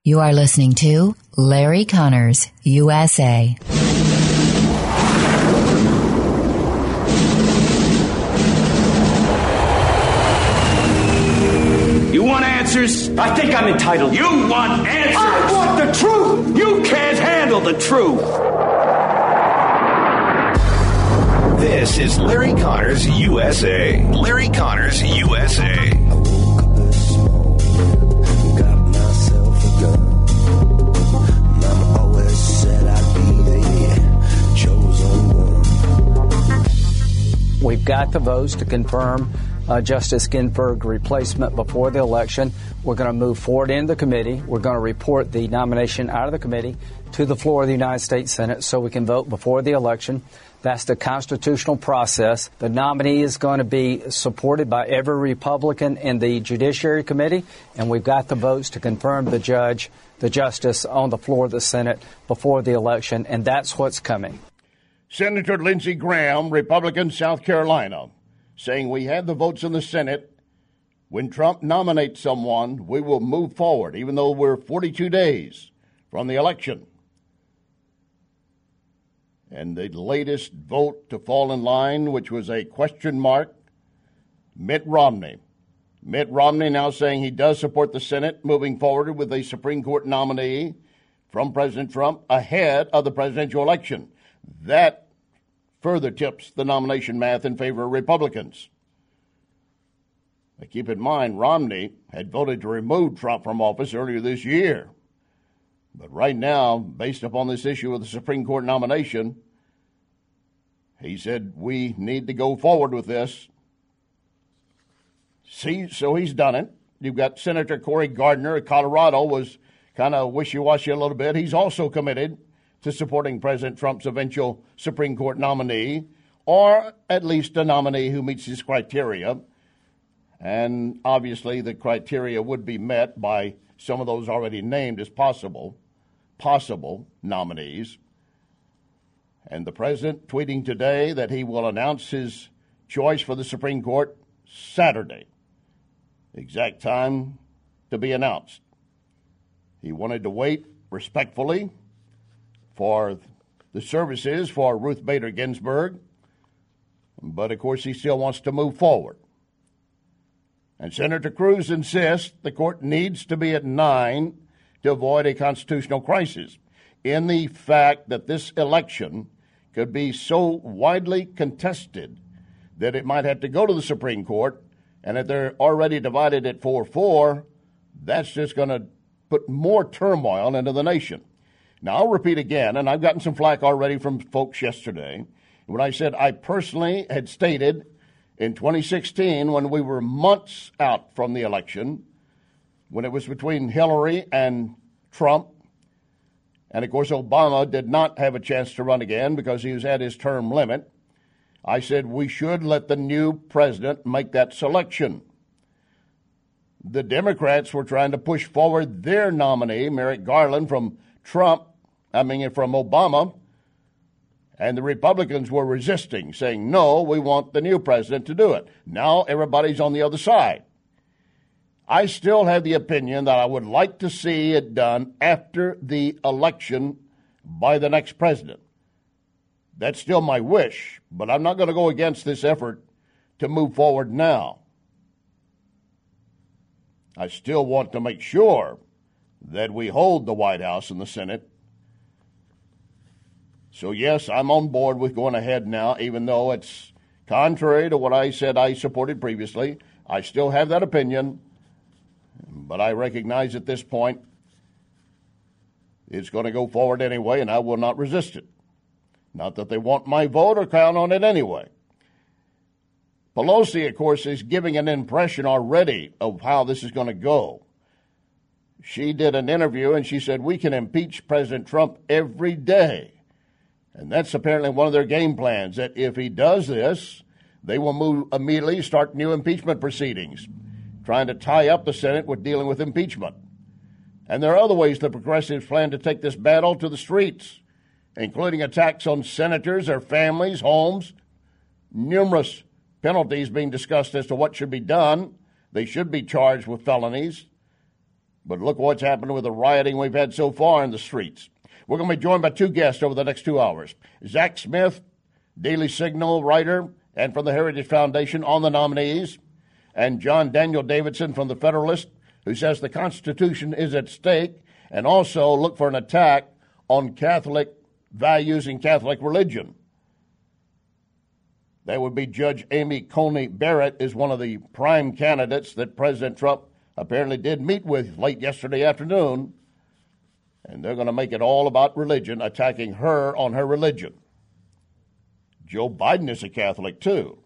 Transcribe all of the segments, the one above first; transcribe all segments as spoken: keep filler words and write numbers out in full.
You are listening to Larry Connors, U S A. You want answers? I think I'm entitled. You want answers? I want the truth! You can't handle the truth! This is Larry Connors, U S A. Larry Connors, U S A. We've got the votes to confirm uh, Justice Ginsburg's replacement before the election. We're going to move forward into the committee. We're going to report the nomination out of the committee to the floor of the United States Senate so we can vote before the election. That's the constitutional process. The nominee is going to be supported by every Republican in the Judiciary Committee, and we've got the votes to confirm the judge, the justice on the floor of the Senate before the election, and that's what's coming. Senator Lindsey Graham, Republican, South Carolina, saying we have the votes in the Senate. When Trump nominates someone, we will move forward, even though we're forty-two days from the election. And the latest vote to fall in line, which was a question mark, Mitt Romney. Mitt Romney now saying he does support the Senate moving forward with a Supreme Court nominee from President Trump ahead of the presidential election. That further tips the nomination math in favor of Republicans. But keep in mind, Romney had voted to remove Trump from office earlier this year. But right now, based upon this issue of the Supreme Court nomination, he said we need to go forward with this. See, so he's done it. You've got Senator Cory Gardner of Colorado was kind of wishy-washy a little bit. He's also committed to supporting President Trump's eventual Supreme Court nominee, or at least a nominee who meets his criteria. And obviously the criteria would be met by some of those already named as possible, possible nominees. And the president tweeting today that he will announce his choice for the Supreme Court Saturday. Exact time to be announced. He wanted to wait respectfully for the services for Ruth Bader Ginsburg, but of course he still wants to move forward. And Senator Cruz insists the court needs to be at nine to avoid a constitutional crisis, in the fact that this election could be so widely contested that it might have to go to the Supreme Court, and if they're already divided at four four, that's just going to put more turmoil into the nation. Now, I'll repeat again, and I've gotten some flack already from folks yesterday, when I said I personally had stated in twenty sixteen, when we were months out from the election, when it was between Hillary and Trump, and of course Obama did not have a chance to run again because he was at his term limit, I said we should let the new president make that selection. The Democrats were trying to push forward their nominee, Merrick Garland, from Trump, I mean from Obama, and the Republicans were resisting, saying, no, we want the new president to do it. Now everybody's on the other side. I still have the opinion that I would like to see it done after the election by the next president. That's still my wish, but I'm not going to go against this effort to move forward now. I still want to make sure that we hold the White House and the Senate. So, yes, I'm on board with going ahead now, even though it's contrary to what I said I supported previously. I still have that opinion, but I recognize at this point it's going to go forward anyway, and I will not resist it. Not that they want my vote or count on it anyway. Pelosi, of course, is giving an impression already of how this is going to go. She did an interview, and she said, we can impeach President Trump every day. And that's apparently one of their game plans, that if he does this, they will move immediately, start new impeachment proceedings, trying to tie up the Senate with dealing with impeachment. And there are other ways the progressives plan to take this battle to the streets, including attacks on senators, their families, homes, numerous penalties being discussed as to what should be done. They should be charged with felonies. But look what's happened with the rioting we've had so far in the streets. We're going to be joined by two guests over the next two hours. Zach Smith, Daily Signal writer, and from the Heritage Foundation on the nominees, and John Daniel Davidson from the Federalist, who says the Constitution is at stake, and also look for an attack on Catholic values and Catholic religion. That would be Judge Amy Coney Barrett is one of the prime candidates that President Trump apparently did meet with late yesterday afternoon, and they're going to make it all about religion, attacking her on her religion. Joe Biden is a Catholic, too.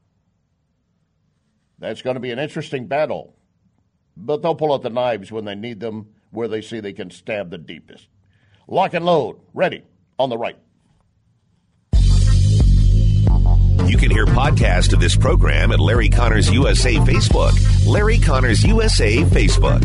That's going to be an interesting battle. But they'll pull out the knives when they need them, where they see they can stab the deepest. Lock and load. Ready. On the right. You can hear podcast of this program at Larry Connors U S A Facebook. Larry Connors U S A Facebook.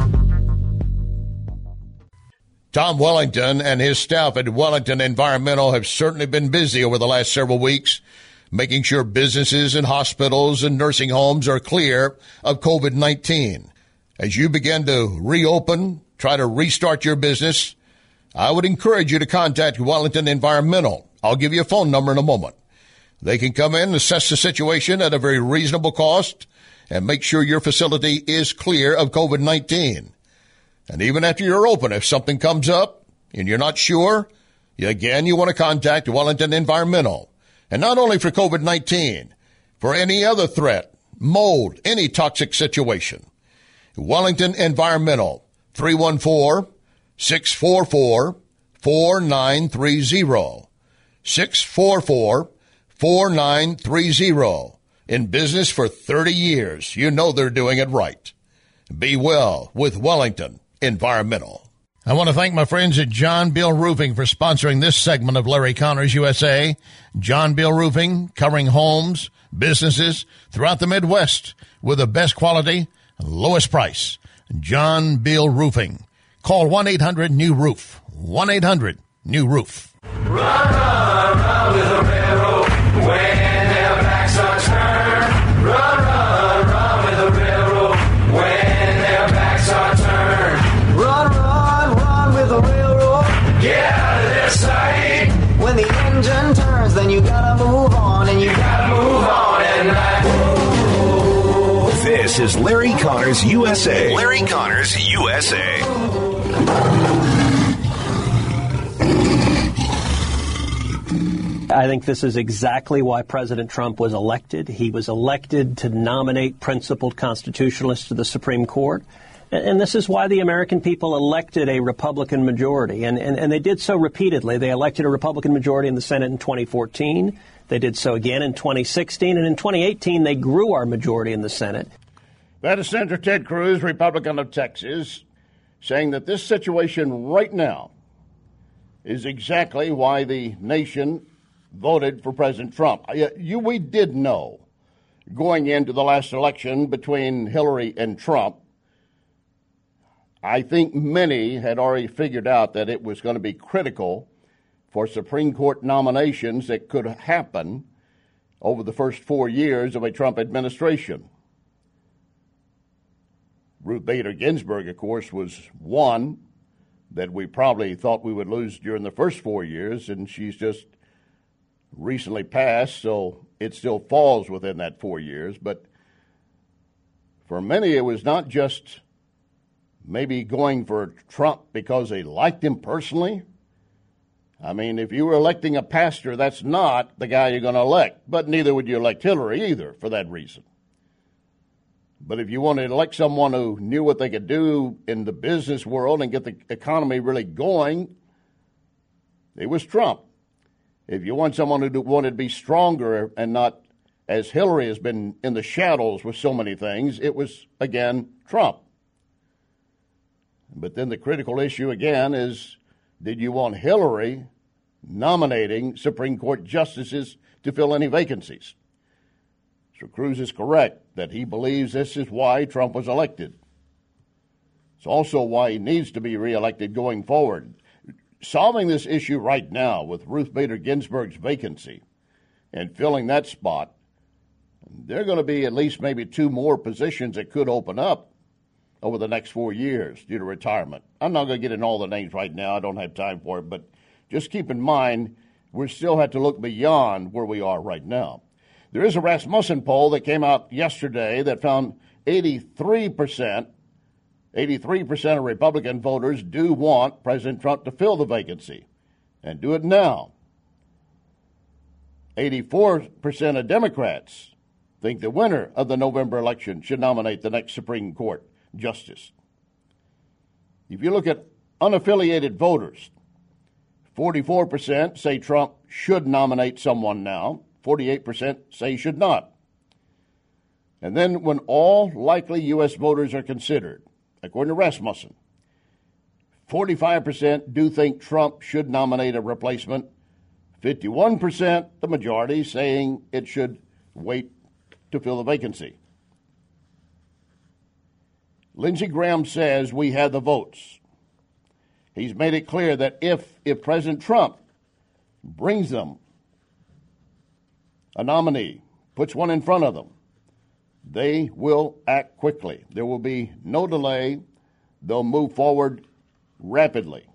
Tom Wellington and his staff at Wellington Environmental have certainly been busy over the last several weeks, making sure businesses and hospitals and nursing homes are clear of COVID nineteen. As you begin to reopen, try to restart your business, I would encourage you to contact Wellington Environmental. I'll give you a phone number in a moment. They can come in, assess the situation at a very reasonable cost, and make sure your facility is clear of COVID nineteen. And even after you're open, if something comes up and you're not sure, again, you want to contact Wellington Environmental. And not only for COVID nineteen, for any other threat, mold, any toxic situation. Wellington Environmental, three one four, six four four, four nine three zero. six four four, four nine three zero. In business for thirty years. You know they're doing it right. Be well with Wellington Environmental. I want to thank my friends at John Bill Roofing for sponsoring this segment of Larry Connors U S A. John Bill Roofing, covering homes, businesses throughout the Midwest with the best quality, lowest price. John Bill Roofing. Call one eight hundred new roof. one eight hundred new roof. Run, run, run with the railroad when their backs are turned. Run, run, run with the railroad when their backs are turned. Run, run, run with the railroad. Get out of their sight. When the engine turns, then you gotta move on, and you gotta move on at night. This is Larry Connors U S A. Larry Connors U S A. I think this is exactly why President Trump was elected. He was elected to nominate principled constitutionalists to the Supreme Court. And this is why the American people elected a Republican majority. And, and, and they did so repeatedly. They elected a Republican majority in the Senate in twenty fourteen. They did so again in twenty sixteen. And in twenty eighteen, they grew our majority in the Senate. That is Senator Ted Cruz, Republican of Texas, saying that this situation right now is exactly why the nation voted for President Trump. You, we did know going into the last election between Hillary and Trump, I think many had already figured out that it was going to be critical for Supreme Court nominations that could happen over the first four years of a Trump administration. Ruth Bader Ginsburg, of course, was one that we probably thought we would lose during the first four years, and she's just recently passed, so it still falls within that four years. But for many, it was not just maybe going for Trump because they liked him personally. I mean, if you were electing a pastor, that's not the guy you're going to elect, but neither would you elect Hillary either for that reason. But if you wanted to elect someone who knew what they could do in the business world and get the economy really going, it was Trump. If you want someone who wanted to be stronger and not, as Hillary has been in the shadows with so many things, it was, again, Trump. But then the critical issue, again, is did you want Hillary nominating Supreme Court justices to fill any vacancies? So Cruz is correct that he believes this is why Trump was elected. It's also why he needs to be reelected going forward. Solving this issue right now with Ruth Bader Ginsburg's vacancy and filling that spot, there are going to be at least maybe two more positions that could open up. over the next four years due to retirement. I'm not going to get in all the names right now. I don't have time for it. But just keep in mind, we still have to look beyond where we are right now. There is a Rasmussen poll that came out yesterday that found eighty-three percent, eighty-three percent of Republican voters do want President Trump to fill the vacancy and do it now. eighty-four percent of Democrats think the winner of the November election should nominate the next Supreme Court justice. If you look at unaffiliated voters, forty-four percent say Trump should nominate someone now. forty-eight percent say he should not. And then when all likely U S voters are considered, according to Rasmussen, forty-five percent do think Trump should nominate a replacement. fifty-one percent, the majority, saying it should wait to fill the vacancy. Lindsey Graham says we have the votes. He's made it clear that if, if President Trump brings them a nominee, puts one in front of them, they will act quickly. There will be no delay. They'll move forward rapidly.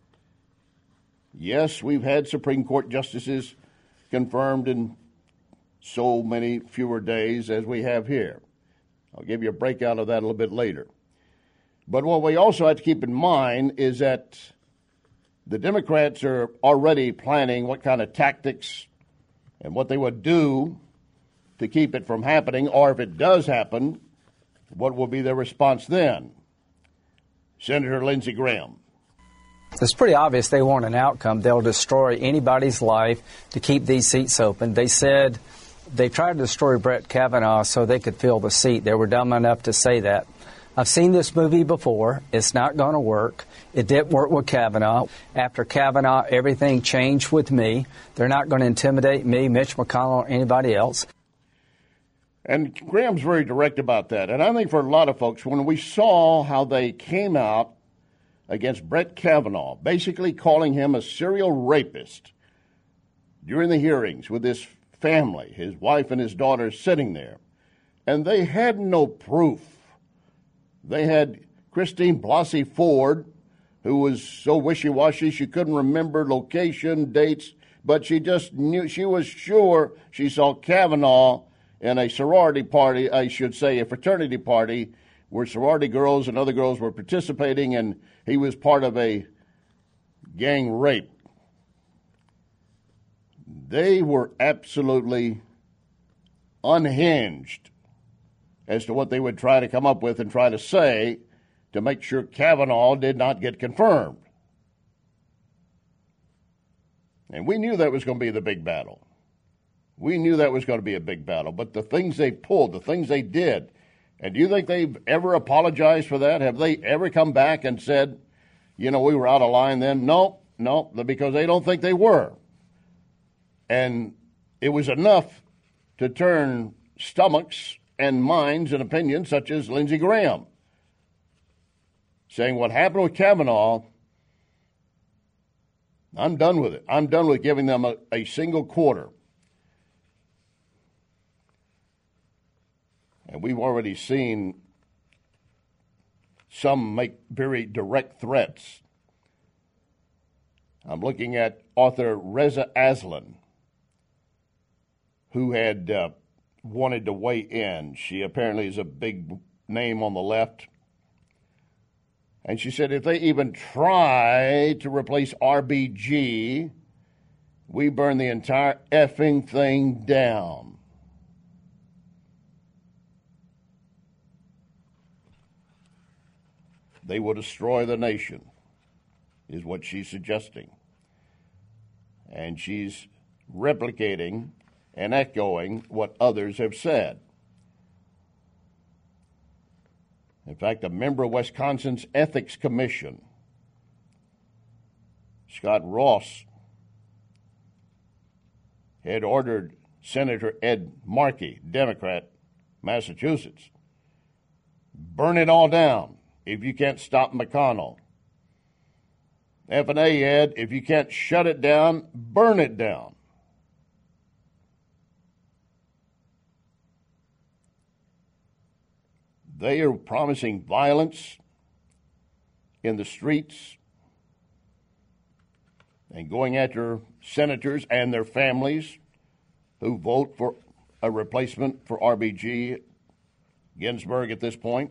Yes, we've had Supreme Court justices confirmed in so many fewer days as we have here. I'll give you a breakout of that a little bit later. But what we also have to keep in mind is that the Democrats are already planning what kind of tactics and what they would do to keep it from happening, or if it does happen, what will be their response then? Senator Lindsey Graham. It's pretty obvious they want an outcome. They'll destroy anybody's life to keep these seats open. They said they tried to destroy Brett Kavanaugh so they could fill the seat. They were dumb enough to say that. I've seen this movie before. It's not going to work. It didn't work with Kavanaugh. After Kavanaugh, everything changed with me. They're not going to intimidate me, Mitch McConnell, or anybody else. And Graham's very direct about that. And I think for a lot of folks, when we saw how they came out against Brett Kavanaugh, basically calling him a serial rapist during the hearings with his family, his wife and his daughter sitting there, and they had no proof. They had Christine Blasey Ford, who was so wishy-washy she couldn't remember location, dates, but she just knew, she was sure she saw Kavanaugh in a sorority party, I should say a fraternity party, where sorority girls and other girls were participating, and he was part of a gang rape. They were absolutely unhinged as to what they would try to come up with and try to say to make sure Kavanaugh did not get confirmed. And we knew that was going to be the big battle. We knew that was going to be a big battle. But the things they pulled, the things they did, and do you think they've ever apologized for that? Have they ever come back and said, you know, we were out of line then? No, no, because they don't think they were. And it was enough to turn stomachs and minds and opinions such as Lindsey Graham, saying what happened with Kavanaugh, I'm done with it. I'm done with giving them a, a single quarter. And we've already seen some make very direct threats. I'm looking at author Reza Aslan, who had uh, wanted to weigh in. She apparently is a big name on the left. And she said if they even try to replace R B G, we burn the entire effing thing down. They will destroy the nation, is what she's suggesting. And she's replicating and echoing what others have said. In fact, a member of Wisconsin's Ethics Commission, Scott Ross, had ordered Senator Ed Markey, Democrat, Massachusetts, burn it all down if you can't stop McConnell. F and A, Ed, if you can't shut it down, burn it down. They are promising violence in the streets and going after senators and their families who vote for a replacement for R B G Ginsburg at this point.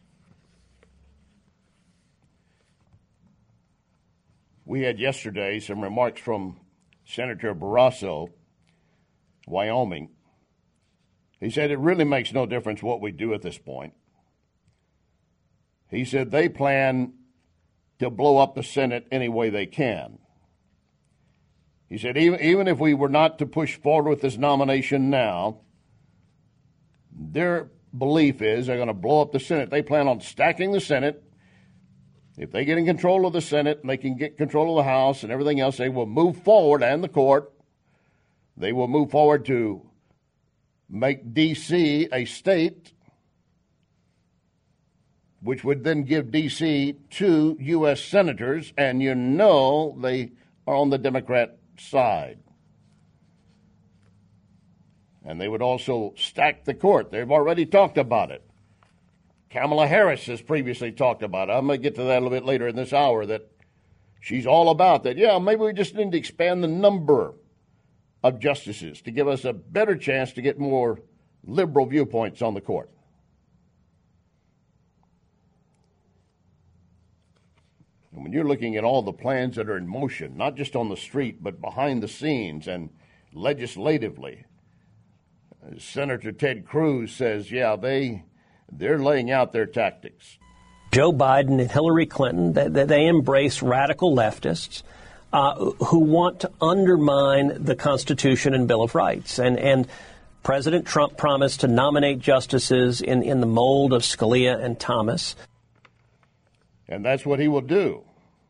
We had yesterday some remarks from Senator Barrasso, Wyoming. He said it really makes no difference what we do at this point. He said they plan to blow up the Senate any way they can. He said even, even if we were not to push forward with this nomination now, their belief is they're going to blow up the Senate. They plan on stacking the Senate. If they get in control of the Senate and they can get control of the House and everything else, they will move forward, and the court, they will move forward to make D C a state, which would then give D C two U S senators, and you know they are on the Democrat side. And they would also stack the court. They've already talked about it. Kamala Harris has previously talked about it. I'm going to get to that a little bit later in this hour, that she's all about that. Yeah, maybe we just need to expand the number of justices to give us a better chance to get more liberal viewpoints on the court. And when you're looking at all the plans that are in motion, not just on the street, but behind the scenes and legislatively, Senator Ted Cruz says, yeah, they, they're laying out their tactics. Joe Biden and Hillary Clinton, they, they embrace radical leftists uh, who want to undermine the Constitution and Bill of Rights. And, and President Trump promised to nominate justices in, in the mold of Scalia and Thomas. And that's what he will do.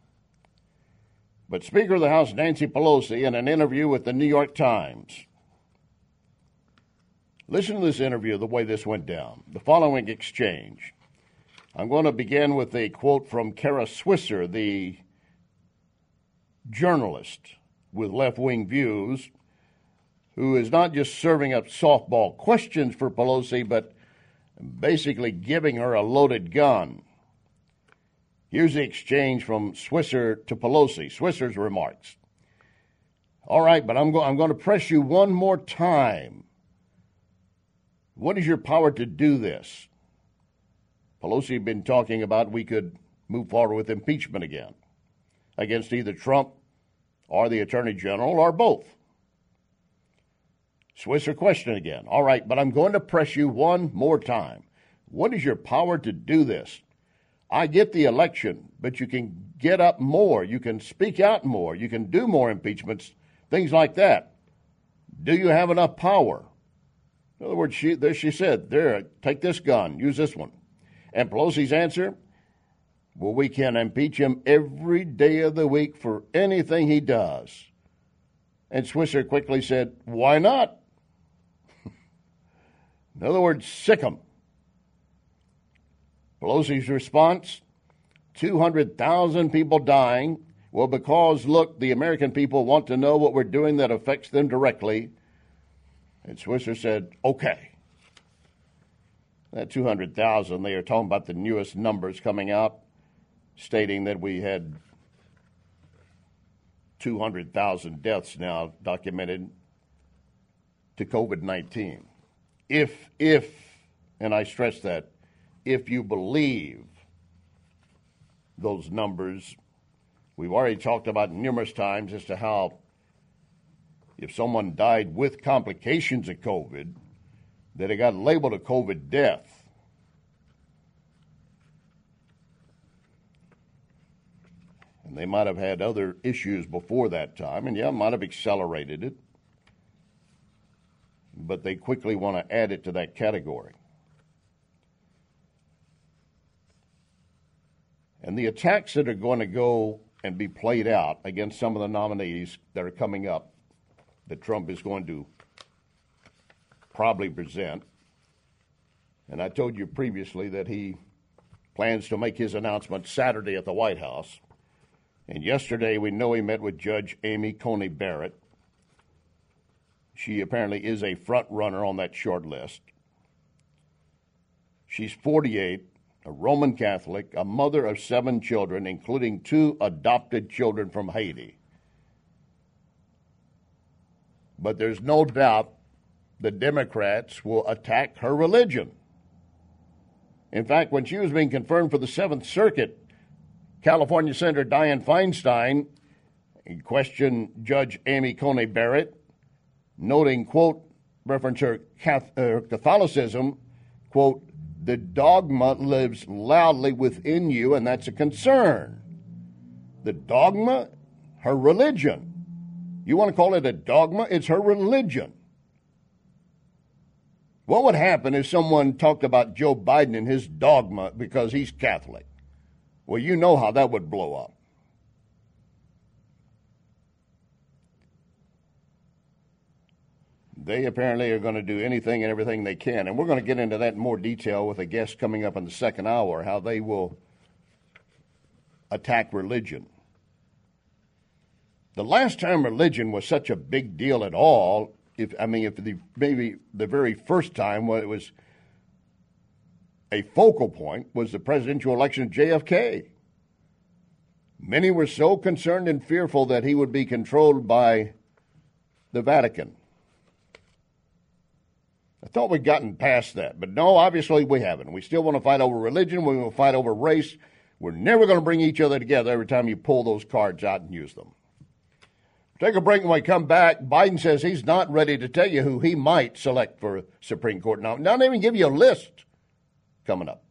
But Speaker of the House Nancy Pelosi, in an interview with the New York Times, listen to this interview, the way this went down, the following exchange. I'm going to begin with a quote from Kara Swisher, the journalist with left-wing views, who is not just serving up softball questions for Pelosi, but basically giving her a loaded gun. Here's the exchange from Swisher to Pelosi. Swisher's remarks. All right, but I'm, go- I'm going to press you one more time. What is your power to do this? Pelosi had been talking about we could move forward with impeachment again against either Trump or the Attorney General or both. Swisher question again. All right, but I'm going to press you one more time. What is your power to do this? I get the election, but you can get up more. You can speak out more. You can do more impeachments, things like that. Do you have enough power? In other words, she, there she said, there, take this gun, use this one. And Pelosi's answer, well, we can impeach him every day of the week for anything he does. And Swisher quickly said, why not? In other words, sick him. Pelosi's response, two hundred thousand people dying. Well, because, look, the American people want to know what we're doing that affects them directly. And Swisher said, okay. That two hundred thousand, they are talking about the newest numbers coming out, stating that we had two hundred thousand deaths now documented to COVID nineteen. If, if, and I stress that, if you believe those numbers, we've already talked about numerous times as to how if someone died with complications of COVID, that it got labeled a COVID death. And they might have had other issues before that time, and yeah, might have accelerated it. But they quickly want to add it to that category. And the attacks that are going to go and be played out against some of the nominees that are coming up that Trump is going to probably present. And I told you previously that he plans to make his announcement Saturday at the White House. And yesterday we know he met with Judge Amy Coney Barrett. She apparently is a front runner on that short list. She's forty-eight, a Roman Catholic, a mother of seven children, including two adopted children from Haiti. But there's no doubt the Democrats will attack her religion. In fact, when she was being confirmed for the Seventh Circuit, California Senator Dianne Feinstein questioned Judge Amy Coney Barrett, noting, quote, reference her Catholicism, quote, the dogma lives loudly within you, and that's a concern. The dogma, her religion. You want to call it a dogma? It's her religion. What would happen if someone talked about Joe Biden and his dogma because he's Catholic? Well, you know how that would blow up. They apparently are going to do anything and everything they can. And we're going to get into that in more detail with a guest coming up in the second hour, how they will attack religion. The last time religion was such a big deal at all, if I mean, if the maybe the very first time when it was a focal point was the presidential election of J F K. Many were so concerned and fearful that he would be controlled by the Vatican. I thought we'd gotten past that, but no, obviously we haven't. We still want to fight over religion. We want to fight over race. We're never going to bring each other together every time you pull those cards out and use them. Take a break. When we come back, Biden says he's not ready to tell you who he might select for Supreme Court. Now, not even give you a list coming up.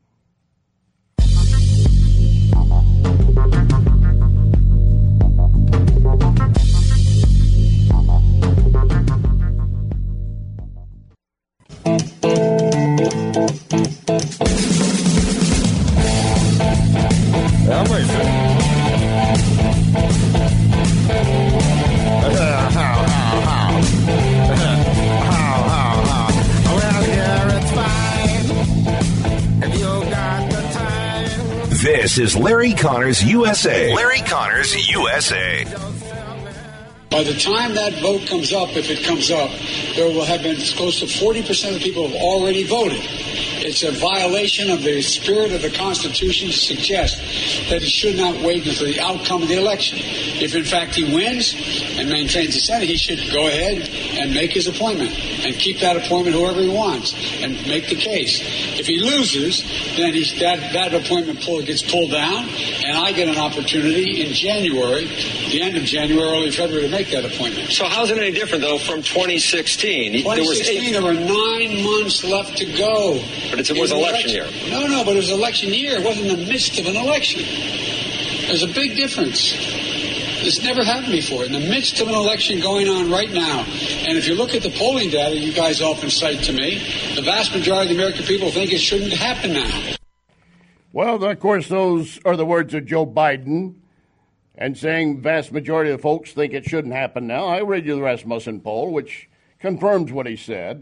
This is Larry Connors U S A. Larry Connors U S A. By the time that vote comes up, if it comes up, there will have been close to forty percent of people have already voted. It's a violation of the spirit of the Constitution to suggest that he should not wait until the outcome of the election. If, in fact, he wins and maintains the Senate, he should go ahead and make his appointment and keep that appointment whoever he wants and make the case. If he loses, then he's, that, that appointment pull, gets pulled down, and I get an opportunity in January, the end of January, early February, to make that appointment. So how's it any different, though, from twenty sixteen? twenty sixteen, there, was eight... there were nine months left to go. But it's, it was election, election year. No, no, but it was election year. It wasn't in the midst of an election. There's a big difference. This never happened before. In the midst of an election going on right now, and if you look at the polling data you guys often cite to me, the vast majority of the American people think it shouldn't happen now. Well, of course, those are the words of Joe Biden, and saying vast majority of the folks think it shouldn't happen now. I read you the Rasmussen poll, which confirms what he said.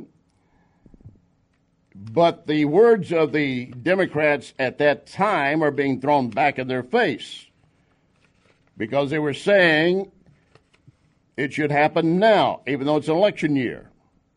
But the words of the Democrats at that time are being thrown back in their face because they were saying it should happen now, even though it's an election year.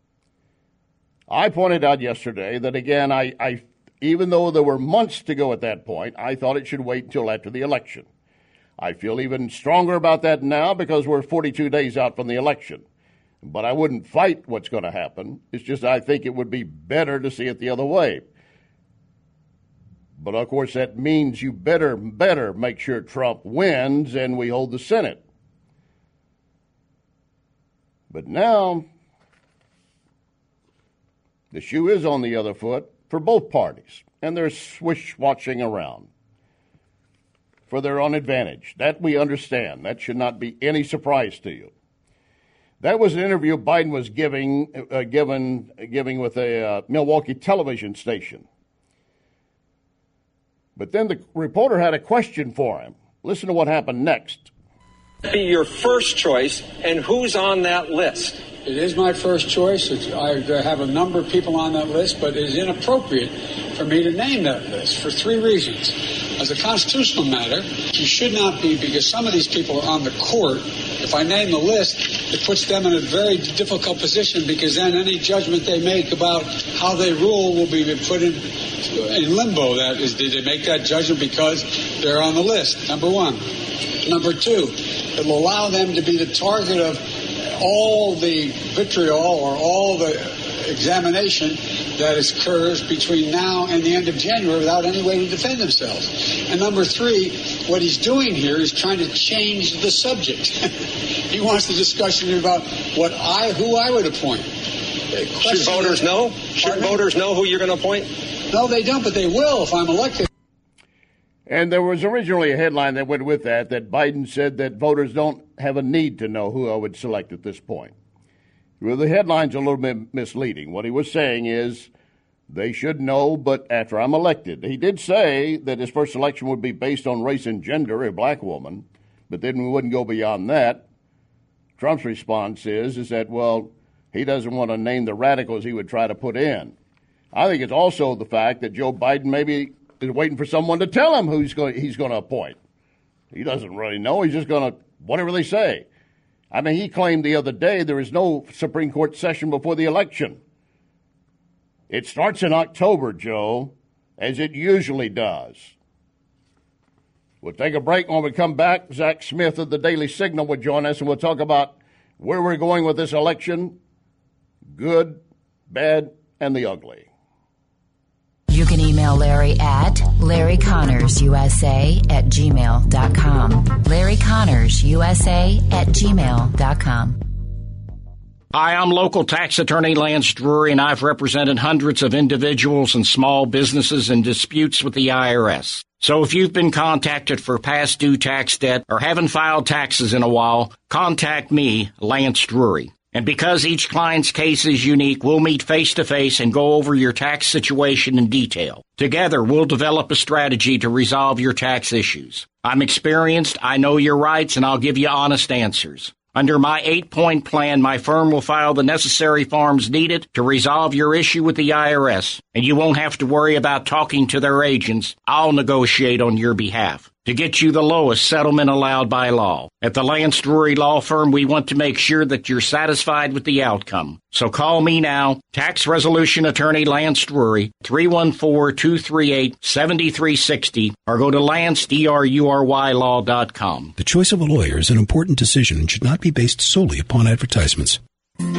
I pointed out yesterday that, again, I, I even though there were months to go at that point, I thought it should wait until after the election. I feel even stronger about that now because we're forty-two days out from the election. But I wouldn't fight what's going to happen. It's just I think it would be better to see it the other way. But, of course, that means you better, better make sure Trump wins and we hold the Senate. But now the shoe is on the other foot for both parties, and they're swish-watching around for their own advantage. That we understand. That should not be any surprise to you. That was an interview Biden was giving, uh, given, giving with a uh, Milwaukee television station. But then the reporter had a question for him. Listen to what happened next. Be your first choice, and who's on that list? It is my first choice. It's, I have a number of people on that list, but it is inappropriate for me to name that list for three reasons. As a constitutional matter, you should not be, because some of these people are on the court. If I name the list, it puts them in a very difficult position, because then any judgment they make about how they rule will be put in, in limbo. That is, did they make that judgment because they're on the list? Number one. Number two, it will allow them to be the target of all the vitriol or all the examination that occurs between now and the end of January without any way to defend themselves. And number three, what he's doing here is trying to change the subject. He wants the discussion about what I, who I would appoint. Should voters know? Should voters know who you're going to appoint? No, they don't, but they will if I'm elected. And there was originally a headline that went with that, that Biden said that voters don't have a need to know who I would select at this point. Well, the headline's a little bit misleading. What he was saying is they should know, but after I'm elected. He did say that his first election would be based on race and gender, a black woman, but then we wouldn't go beyond that. Trump's response is, is that, well, he doesn't want to name the radicals he would try to put in. I think it's also the fact that Joe Biden maybe is waiting for someone to tell him who he's going, he's going to appoint. He doesn't really know. He's just going to, whatever they say. I mean, he claimed the other day there is no Supreme Court session before the election. It starts in October, Joe, as it usually does. We'll take a break. When we come back, Zach Smith of the Daily Signal will join us, and we'll talk about where we're going with this election, good, bad, and the ugly. You can email Larry at Larry Connors U S A at gmail dot com. Larry Connors U S A at gmail dot com. Hi, I'm local tax attorney Lance Drury, and I've represented hundreds of individuals and small businesses in disputes with the I R S. So if you've been contacted for past due tax debt or haven't filed taxes in a while, contact me, Lance Drury. And because each client's case is unique, we'll meet face-to-face and go over your tax situation in detail. Together, we'll develop a strategy to resolve your tax issues. I'm experienced, I know your rights, and I'll give you honest answers. Under my eight-point plan, my firm will file the necessary forms needed to resolve your issue with the I R S, and you won't have to worry about talking to their agents. I'll negotiate on your behalf to get you the lowest settlement allowed by law. At the Lance Drury Law Firm, we want to make sure that you're satisfied with the outcome. So call me now, Tax Resolution Attorney Lance Drury, three one four, two three eight, seven three six zero, or go to lance drury law dot com. The choice of a lawyer is an important decision and should not be based solely upon advertisements. And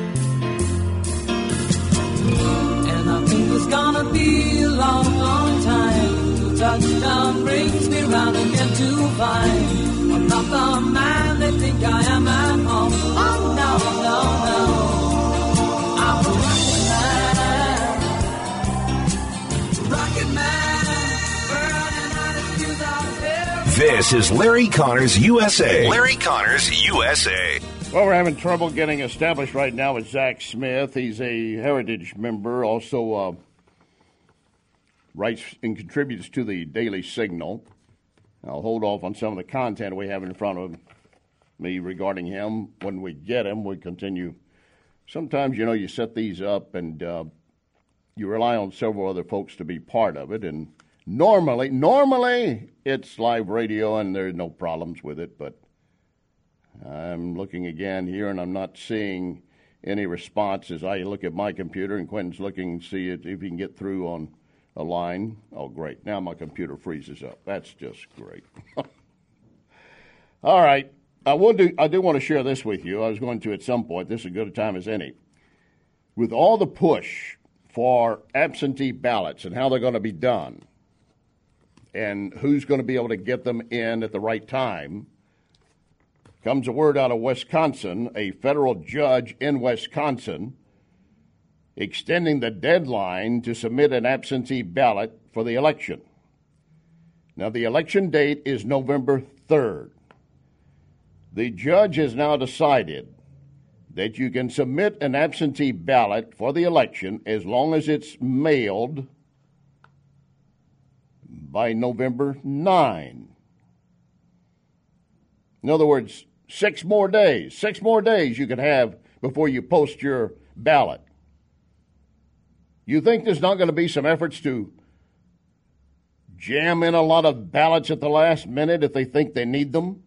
I think it's gonna be a long, long time. Touchdown brings me round again to find I'm not the man they think I am at home. Oh, no, no, no. I'm a rocket man. Rocket man. This is Larry Connors U S A. Larry Connors U S A. Well, we're having trouble getting established right now with Zach Smith. He's a Heritage member, also uh, writes and contributes to the Daily Signal. I'll hold off on some of the content we have in front of me regarding him. When we get him, we continue. Sometimes, you know, you set these up and uh, you rely on several other folks to be part of it. And normally, normally it's live radio and there's no problems with it. But I'm looking again here and I'm not seeing any response as I look at my computer, and Quentin's looking to see if he can get through on a line. Oh, great. Now my computer freezes up. That's just great. All right. I, will do, I do want to share this with you. I was going to at some point. This is as good a time as any. With all the push for absentee ballots and how they're going to be done and who's going to be able to get them in at the right time, comes a word out of Wisconsin, a federal judge in Wisconsin extending the deadline to submit an absentee ballot for the election. Now, the election date is November third. The judge has now decided that you can submit an absentee ballot for the election as long as it's mailed by November ninth. In other words, six more days. Six more days you can have before you post your ballot. You think there's not going to be some efforts to jam in a lot of ballots at the last minute if they think they need them?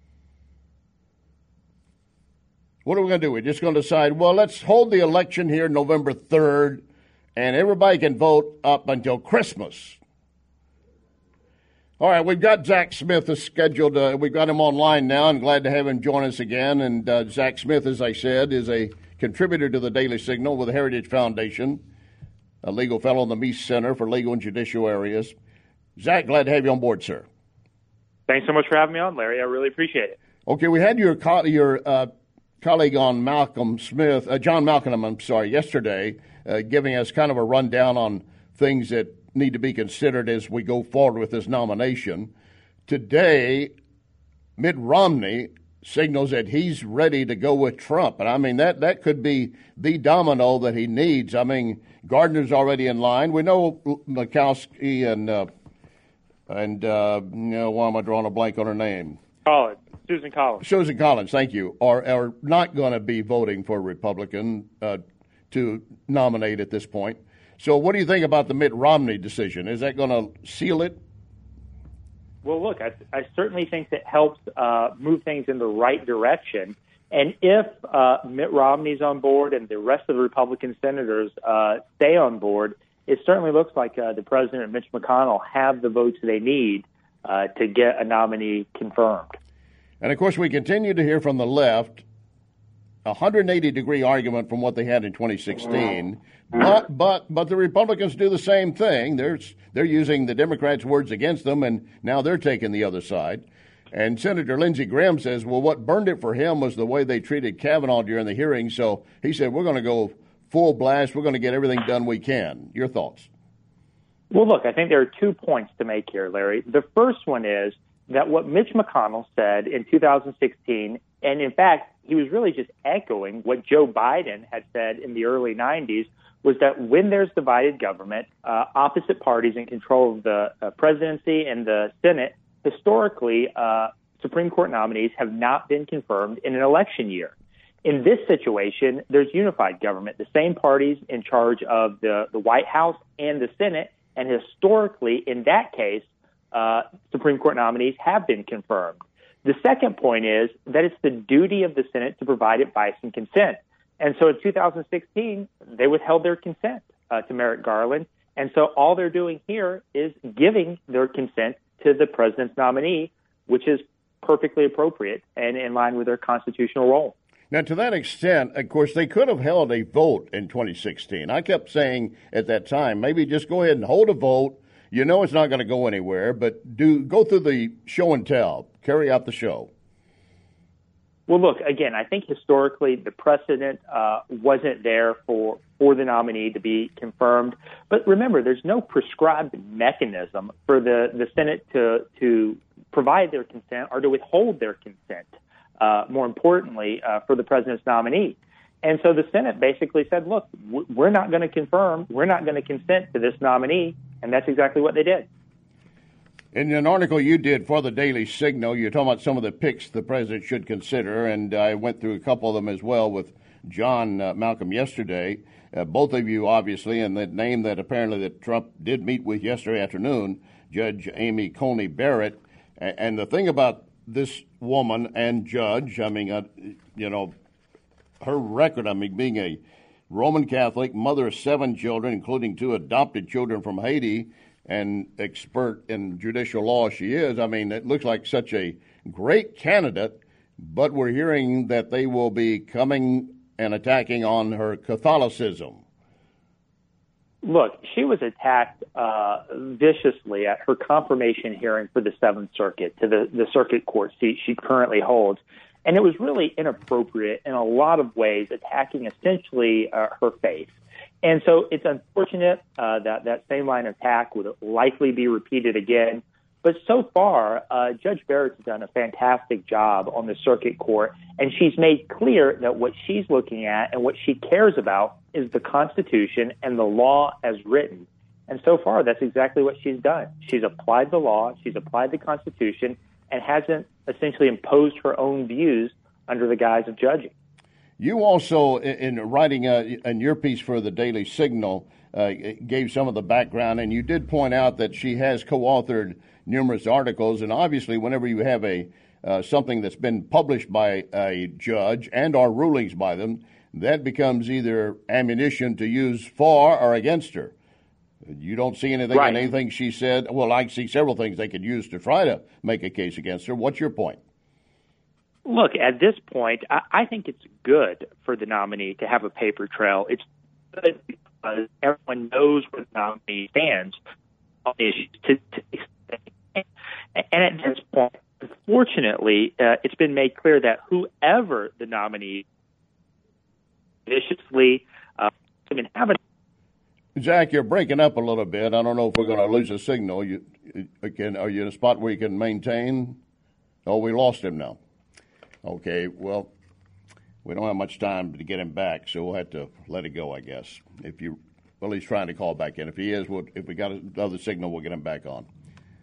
What are we going to do? We're just going to decide, well, let's hold the election here November third, and everybody can vote up until Christmas. All right, we've got Zach Smith is scheduled. Uh, we've got him online now. I'm glad to have him join us again. And uh, Zach Smith, as I said, is a contributor to the Daily Signal with the Heritage Foundation, a legal fellow in the Meese Center for Legal and Judicial Areas. Zach, glad to have you on board, sir. Thanks so much for having me on, Larry. I really appreciate it. Okay, we had your co- your uh, colleague on Malcolm Smith, uh, John Malcolm, I'm sorry, yesterday, uh, giving us kind of a rundown on things that need to be considered as we go forward with this nomination. Today, Mitt Romney signals that he's ready to go with Trump. And, I mean, that, that could be the domino that he needs. I mean, Gardner's already in line. We know Murkowski and, uh, and uh, you know, why am I drawing a blank on her name? Collins. Susan Collins. Susan Collins, thank you, are, are not going to be voting for a Republican uh, to nominate at this point. So what do you think about the Mitt Romney decision? Is that going to seal it? Well, look, I, I certainly think that helps uh, move things in the right direction. And if uh, Mitt Romney's on board and the rest of the Republican senators uh, stay on board, it certainly looks like uh, the president and Mitch McConnell have the votes they need uh, to get a nominee confirmed. And, of course, we continue to hear from the left a one hundred eighty degree argument from what they had in twenty sixteen. But but but the Republicans do the same thing. They're, they're using the Democrats' words against them, and now they're taking the other side. And Senator Lindsey Graham says, well, what burned it for him was the way they treated Kavanaugh during the hearing. So he said, we're going to go full blast. We're going to get everything done we can. Your thoughts? Well, look, I think there are two points to make here, Larry. The first one is that what Mitch McConnell said in two thousand sixteen, and in fact, he was really just echoing what Joe Biden had said in the early nineties, was that when there's divided government, uh, opposite parties in control of the uh, presidency and the Senate, historically, uh, Supreme Court nominees have not been confirmed in an election year. In this situation, there's unified government, the same parties in charge of the, the White House and the Senate, and historically, in that case, uh, Supreme Court nominees have been confirmed. The second point is that it's the duty of the Senate to provide advice and consent. And so in two thousand sixteen, they withheld their consent uh, to Merrick Garland. And so all they're doing here is giving their consent to the president's nominee, which is perfectly appropriate and in line with their constitutional role. Now, to that extent, of course, they could have held a vote in twenty sixteen. I kept saying at that time, maybe just go ahead and hold a vote. You know it's not going to go anywhere, but do go through the show and tell, carry out the show. Well, look, again, I think historically the precedent uh, wasn't there for, for the nominee to be confirmed. But remember, there's no prescribed mechanism for the, the Senate to, to provide their consent or to withhold their consent, uh, more importantly, uh, for the president's nominee. And so the Senate basically said, look, we're not going to confirm, we're not going to consent to this nominee, and that's exactly what they did. In an article you did for the Daily Signal, you're talking about some of the picks the president should consider, and I went through a couple of them as well with John uh, Malcolm yesterday. Uh, both of you, obviously, and the name that apparently that Trump did meet with yesterday afternoon, Judge Amy Coney Barrett. And, and the thing about this woman and judge, I mean, uh, you know, her record, I mean, being a Roman Catholic, mother of seven children, including two adopted children from Haiti, and expert in judicial law she is, I mean, it looks like such a great candidate, but we're hearing that they will be coming and attacking on her Catholicism. Look, she was attacked uh, viciously at her confirmation hearing for the Seventh Circuit, to the, the circuit court seat she currently holds. And it was really inappropriate in a lot of ways, attacking essentially uh, her faith. And so it's unfortunate uh, that that same line of attack would likely be repeated again. But so far, uh, Judge Barrett's done a fantastic job on the circuit court, and she's made clear that what she's looking at and what she cares about is the Constitution and the law as written. And so far, that's exactly what she's done. She's applied the law, she's applied the Constitution, and hasn't essentially imposed her own views under the guise of judging. You also, in, in writing a, in your piece for the Daily Signal, uh, gave some of the background, and you did point out that she has co-authored numerous articles, and obviously whenever you have a uh, something that's been published by a judge and or rulings by them, that becomes either ammunition to use for or against her. You don't see anything right. in anything she said. Well, I see several things they could use to try to make a case against her. What's your point? Look, at this point, I, I think it's good for the nominee to have a paper trail. It's good because everyone knows where the nominee stands on issues. To, to, and at this point, unfortunately, uh, it's been made clear that whoever the nominee viciously uh, can have a Zach, you're breaking up a little bit. I don't know if we're going to lose a signal. You, can, are you in a spot where you can maintain? Oh, we lost him now. Okay, well, we don't have much time to get him back, so we'll have to let it go, I guess. If you, well, he's trying to call back in. If he is, we'll, if we got another signal, we'll get him back on.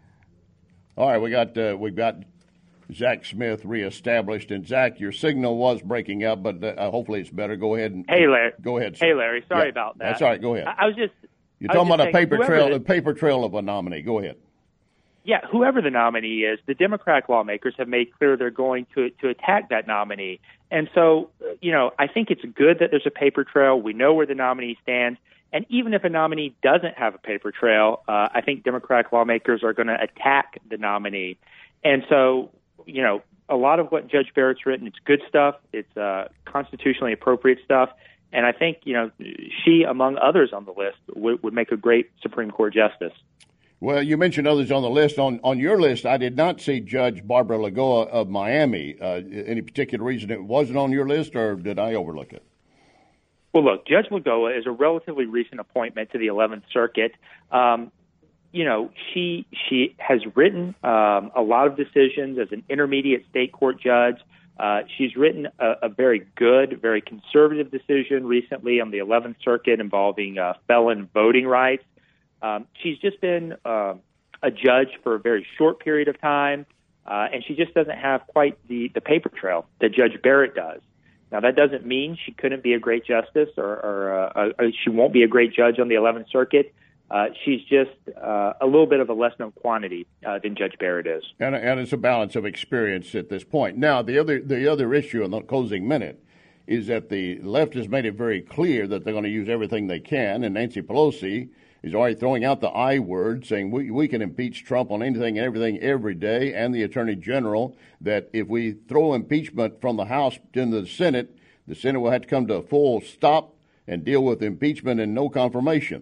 All right, we got uh, we got Zach Smith reestablished, and Zach, your signal was breaking up, but uh, hopefully it's better. Go ahead and hey, Larry. Go ahead. Sir. Hey, Larry. Sorry yeah, about that. That's all right. Go ahead. I, I was just you're talking about a paper trail, the, a paper trail of a nominee. Go ahead. Yeah, whoever the nominee is, the Democratic lawmakers have made clear they're going to to attack that nominee. And so, you know, I think it's good that there's a paper trail. We know where the nominee stands. And even if a nominee doesn't have a paper trail, uh, I think Democratic lawmakers are going to attack the nominee. And so, you know, a lot of what Judge Barrett's written, it's good stuff. It's uh, constitutionally appropriate stuff. And I think, you know, she, among others on the list, would, would make a great Supreme Court justice. Well, you mentioned others on the list. On on your list, I did not see Judge Barbara Lagoa of Miami. Uh, any particular reason it wasn't on your list, or did I overlook it? Well, look, Judge Lagoa is a relatively recent appointment to the eleventh Circuit. Um, you know, she she has written um, a lot of decisions as an intermediate state court judge. Uh, she's written a, a very good, very conservative decision recently on the eleventh Circuit involving uh, felon voting rights. Um, she's just been uh, a judge for a very short period of time, uh, and she just doesn't have quite the, the paper trail that Judge Barrett does. Now, that doesn't mean she couldn't be a great justice or, or, uh, or she won't be a great judge on the eleventh Circuit. Uh, she's just uh, a little bit of a less-known quantity uh, than Judge Barrett is. And, and it's a balance of experience at this point. Now, the other the other issue in the closing minute is that the left has made it very clear that they're going to use everything they can, and Nancy Pelosi is already throwing out the I word, saying we, we can impeach Trump on anything and everything every day, and the Attorney General, that if we throw impeachment from the House into the Senate, the Senate will have to come to a full stop and deal with impeachment and no confirmation.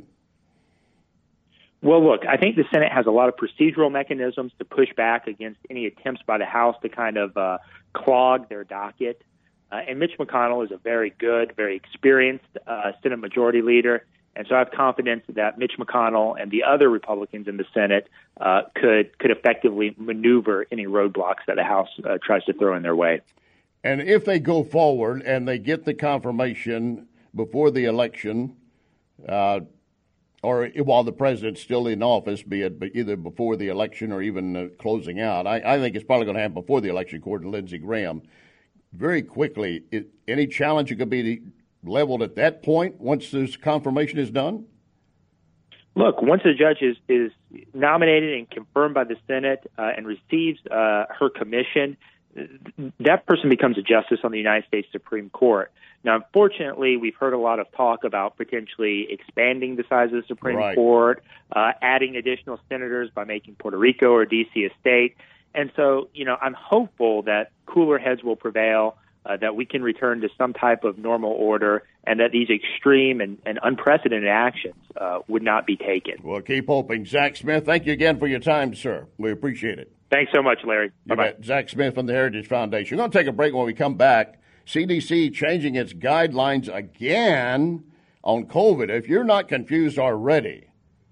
Well, look, I think the Senate has a lot of procedural mechanisms to push back against any attempts by the House to kind of uh, clog their docket. Uh, and Mitch McConnell is a very good, very experienced uh, Senate Majority Leader. And so I have confidence that Mitch McConnell and the other Republicans in the Senate uh, could could effectively maneuver any roadblocks that the House uh, tries to throw in their way. And if they go forward and they get the confirmation before the election, uh, or while the president's still in office, be it either before the election or even uh, closing out, I, I think it's probably going to happen before the election, according to Lindsey Graham. Very quickly, it, any challenge that could be leveled at that point once this confirmation is done? Look, once a judge is, is nominated and confirmed by the Senate uh, and receives uh, her commission, that person becomes a justice on the United States Supreme Court. Now, unfortunately, we've heard a lot of talk about potentially expanding the size of the Supreme right. Court, uh, adding additional senators by making Puerto Rico or D C a state. And so, you know, I'm hopeful that cooler heads will prevail, Uh, that we can return to some type of normal order, and that these extreme and, and unprecedented actions uh, would not be taken. Well, keep hoping. Zach Smith, thank you again for your time, sir. We appreciate it. Thanks so much, Larry. Bye-bye. Zach Smith from the Heritage Foundation. We're going to take a break. When we come back, C D C changing its guidelines again on COVID. If you're not confused already,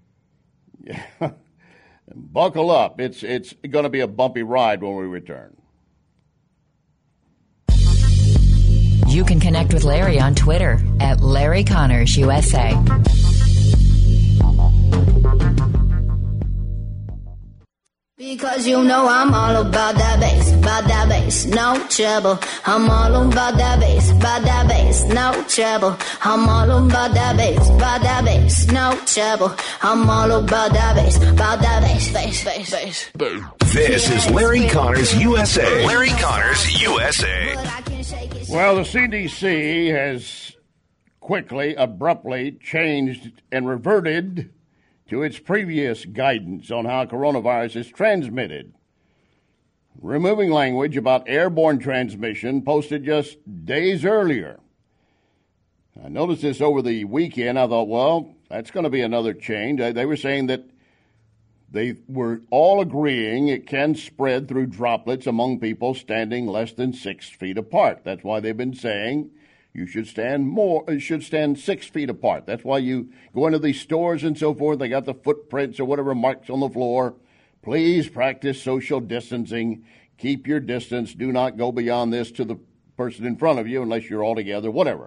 buckle up. It's, it's going to be a bumpy ride when we return. You can connect with Larry on Twitter at Larry Connors U S A. Because you know I'm all about that bass, about that bass, no trouble. I'm all about that bass, about that bass, no trouble. I'm all about that bass, about that bass, no trouble. I'm all about that bass, about that bass, bass, bass, bass. This is Larry Connors U S A. Larry Connors U S A. Well, the C D C has quickly, abruptly changed and reverted to its previous guidance on how coronavirus is transmitted, removing language about airborne transmission posted just days earlier. I noticed this over the weekend. I thought, well, that's going to be another change. They were saying that they were all agreeing it can spread through droplets among people standing less than six feet apart. That's why they've been saying you should stand more, you should stand six feet apart. That's why you go into these stores and so forth. They got the footprints or whatever marks on the floor. Please practice social distancing. Keep your distance. Do not go beyond this to the person in front of you unless you're all together, whatever.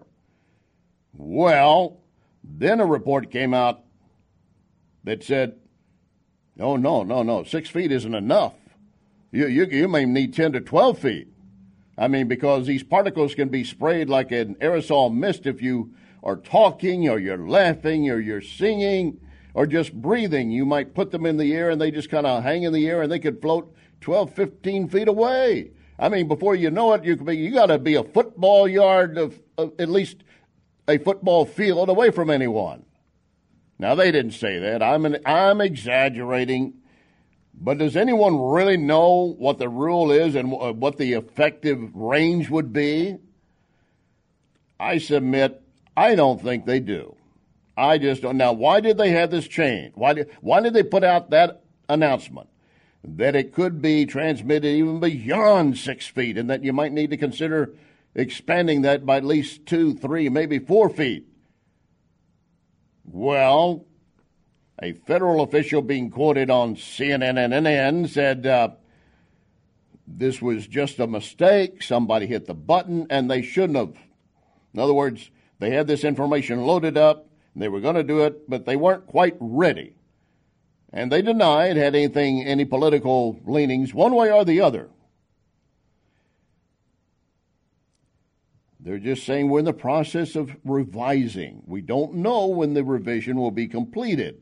Well, then a report came out that said, no, no, no, no, six feet isn't enough. You, you, you may need ten to twelve feet. I mean, because these particles can be sprayed like an aerosol mist if you are talking or you're laughing or you're singing or just breathing. You might put them in the air and they just kind of hang in the air and they could float twelve, fifteen feet away. I mean, before you know it, you could be, you got to be a football yard of, of at least a football field away from anyone. Now, they didn't say that. I'm an, I'm exaggerating. But does anyone really know what the rule is and what the effective range would be? I submit, I don't think they do. I just don't. Now, why did they have this change? Why did, why did they put out that announcement that it could be transmitted even beyond six feet and that you might need to consider expanding that by at least two, three, maybe four feet? Well, a federal official being quoted on C N N and N N said uh, this was just a mistake. Somebody hit the button, and they shouldn't have. In other words, they had this information loaded up, and they were going to do it, but they weren't quite ready. And they deny it had anything, any political leanings one way or the other. They're just saying we're in the process of revising. We don't know when the revision will be completed.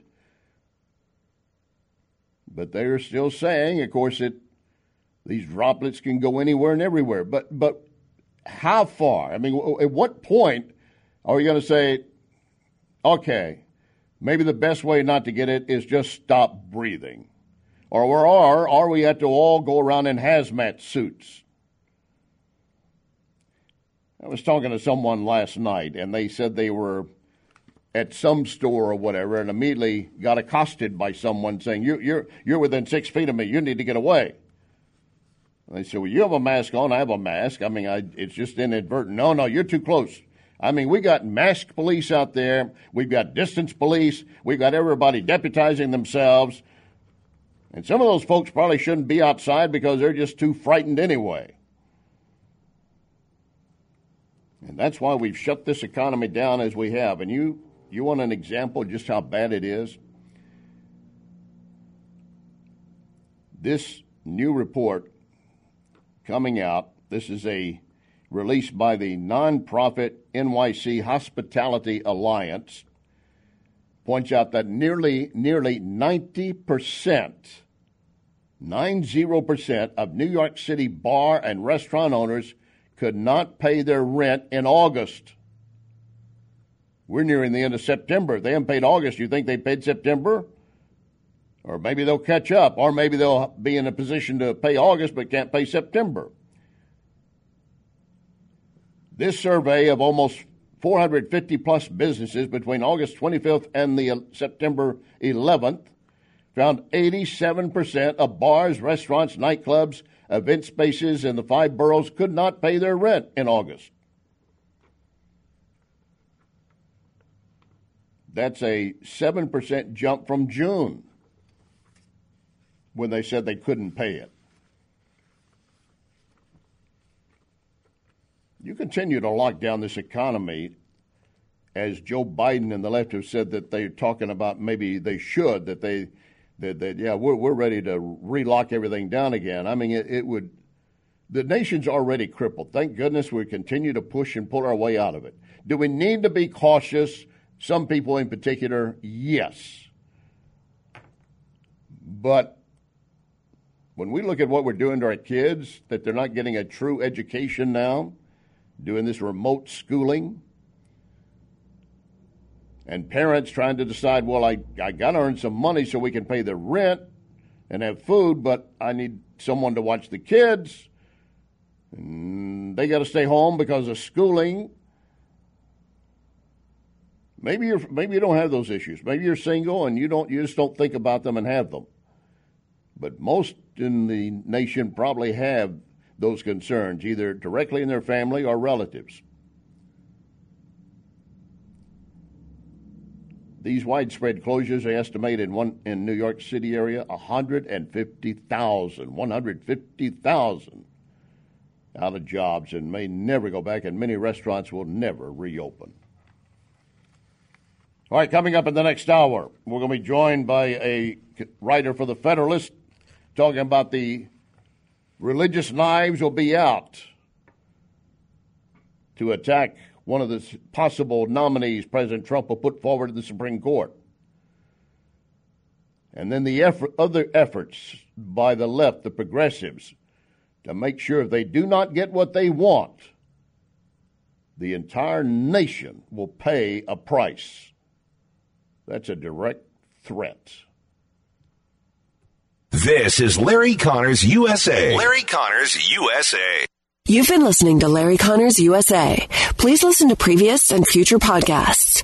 But they're still saying, of course, that these droplets can go anywhere and everywhere. But but how far? I mean, at what point are we going to say, okay, maybe the best way not to get it is just stop breathing? Or, or, or are we have to all go around in hazmat suits? I was talking to someone last night, and they said they were at some store or whatever, and immediately got accosted by someone saying, you, you're you're within six feet of me. You need to get away. And they said, well, you have a mask on. I have a mask. I mean, I, it's just inadvertent. No, no, you're too close. I mean, we got masked police out there. We've got distance police. We've got everybody deputizing themselves. And some of those folks probably shouldn't be outside because they're just too frightened anyway. And that's why we've shut this economy down as we have. And you You want an example of just how bad it is? This new report coming out, this is a release by the nonprofit N Y C Hospitality Alliance, points out that nearly nearly ninety percent, ninety percent of New York City bar and restaurant owners could not pay their rent in August. We're nearing the end of September. If they haven't paid August, you think they paid September? Or maybe they'll catch up. Or maybe they'll be in a position to pay August but can't pay September. This survey of almost four hundred fifty plus businesses between August twenty-fifth and the September eleventh found eighty-seven percent of bars, restaurants, nightclubs, event spaces in the five boroughs could not pay their rent in August. That's a seven percent jump from June when they said they couldn't pay it. You continue to lock down this economy, as Joe Biden and the left have said that they're talking about maybe they should, that they that, that yeah, we're, we're ready to relock everything down again. I mean, it, it would, the nation's already crippled. Thank goodness we continue to push and pull our way out of it. Do we need to be cautious? Some people in particular, yes. But when we look at what we're doing to our kids, that they're not getting a true education now, doing this remote schooling, and parents trying to decide, well, I, I got to earn some money so we can pay the rent and have food, but I need someone to watch the kids. And they got to stay home because of schooling. Maybe you're maybe you don't have those issues. Maybe you're single and you don't you just don't think about them and have them. But most in the nation probably have those concerns, either directly in their family or relatives. These widespread closures, they estimate in one in New York City area, one hundred fifty thousand, one hundred fifty thousand out of jobs and may never go back, and many restaurants will never reopen. All right, coming up in the next hour, we're going to be joined by a writer for The Federalist talking about the religious knives will be out to attack one of the possible nominees President Trump will put forward to the Supreme Court. And then the effort, other efforts by the left, the progressives, to make sure if they do not get what they want, the entire nation will pay a price. That's a direct threat. This is Larry Connors U S A. Larry Connors U S A. You've been listening to Larry Connors U S A. Please listen to previous and future podcasts